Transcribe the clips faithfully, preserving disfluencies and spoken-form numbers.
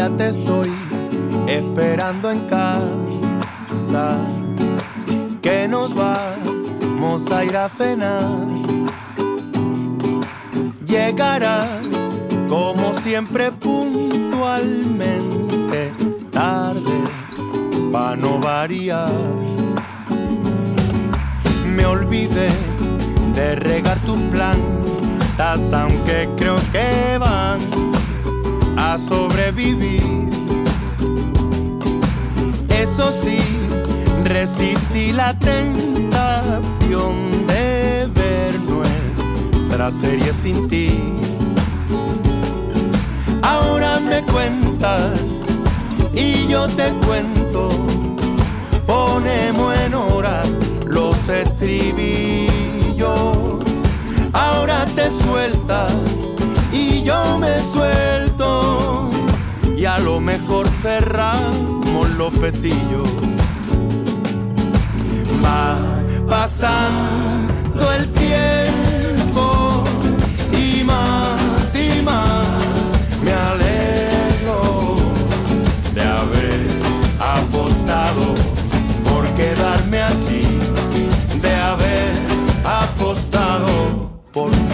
Ya te estoy esperando en casa, que nos vamos a ir a cenar. Llegarás como siempre puntualmente, tarde pa' no variar. Me olvidé de regar tus plantas, aunque creo que van a sobrevivir. Eso sí, resistí la tentación de ver nuestra serie sin ti. Ahora me cuentas y yo te cuento, ponemos en hora los estribillos. Ahora te sueltas y yo me suelto, y a lo mejor cerramos los pestillos. Va pasando el tiempo y más y más me alegro de haber apostado por quedarme aquí, de haber apostado por ti.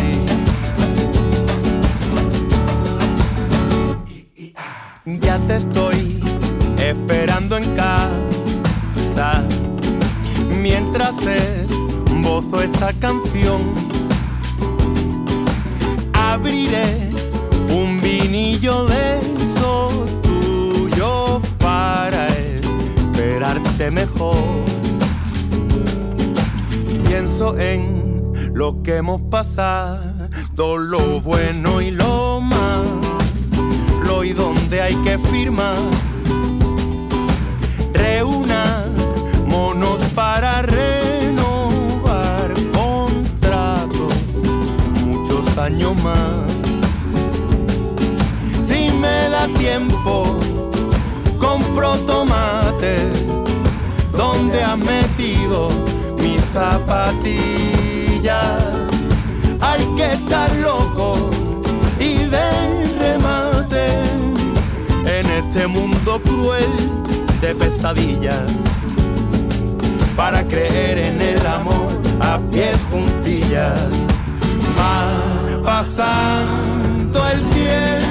Ya te estoy esperando en casa, mientras esbozo esta canción. Abriré un vinillo de esos tuyos para esperarte mejor. Pienso en lo que hemos pasado, lo bueno y lo malo, y donde hay que firmar. Reunámonos para renovar contratos muchos años más. Si me da tiempo, compro tomate donde has metido mis zapatillas. Hay que estar loco y de remate en este mundo cruel de pesadillas, para creer en el amor a pies juntillas. Va pasando el tiempo